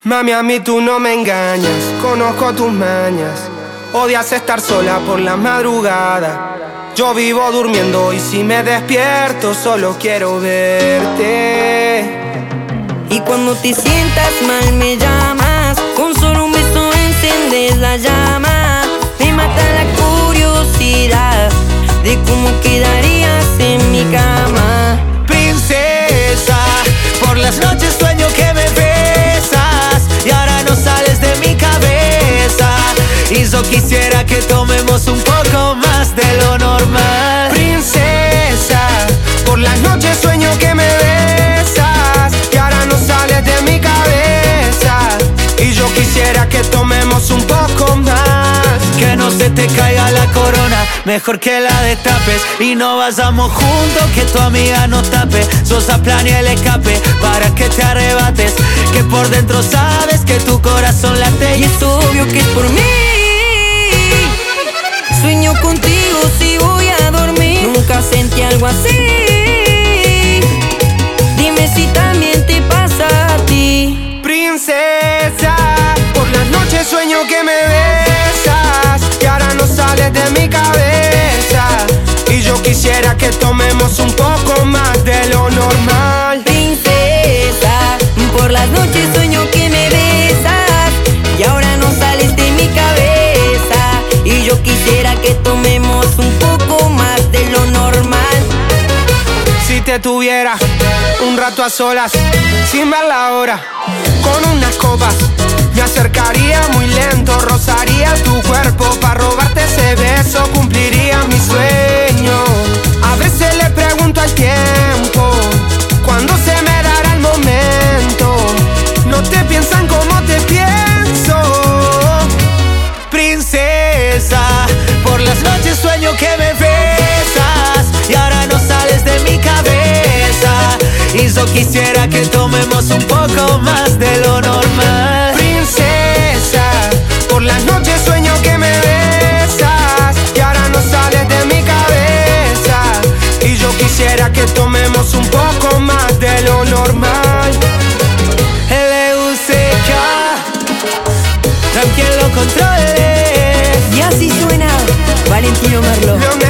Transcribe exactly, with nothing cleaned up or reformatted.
Mami, a mí tú no me engañas, conozco tus mañas. Odias estar sola por la madrugada. Yo vivo durmiendo y si me despierto solo quiero verte. Y cuando te sientas mal me llamas, con solo un beso encendes la llama. Me mata la curiosidad de cómo quedarías en mi cama. Princesa, por las noches sueño que me besas y ahora no sales de mi cabeza. Y yo quisiera que tomemos un poco más de lo normal. Princesa, por las noches sueño que me besas y ahora no sales de mi cabeza. Y yo quisiera que tomemos un poco más. Que no se te caiga la corona, mejor que la destapes. Y no vayamos juntos, que tu amiga no tape. Sosa planea el escape para que te arrebates, que por dentro sabes que tu corazón late. Y es obvio que es por mí. Sueño contigo si voy a dormir. Nunca sentí algo así. Dime si también te pasa a ti. Princesa, por las noches sueño que me besas y ahora no sales de mi cabeza. Y yo quisiera que tomemos un poco más de lo normal. Princesa, por las noches sueño que me besas y ahora no sales de mi cabeza. Y yo quisiera que tomemos un poco más de lo normal. Si te tuviera un rato a solas, sin ver la hora, con unas copas, me acercaría muy lento, rozaría tu cuerpo para robarte ese beso, cumpliría mi sueño. A veces le pregunto al tiempo, ¿cuándo se me dará el momento? No te piensan como te pienso. Princesa, por las noches sueño que me besas y ahora no sales de mi cabeza. Y yo quisiera que tomemos un poco más de lo normal. Princesa, por las noches sueño que me besas y ahora no sales de mi cabeza. Y yo quisiera que tomemos un poco más de lo normal. L U C K, tranquilo controles. Y así suena Valentino Merlo.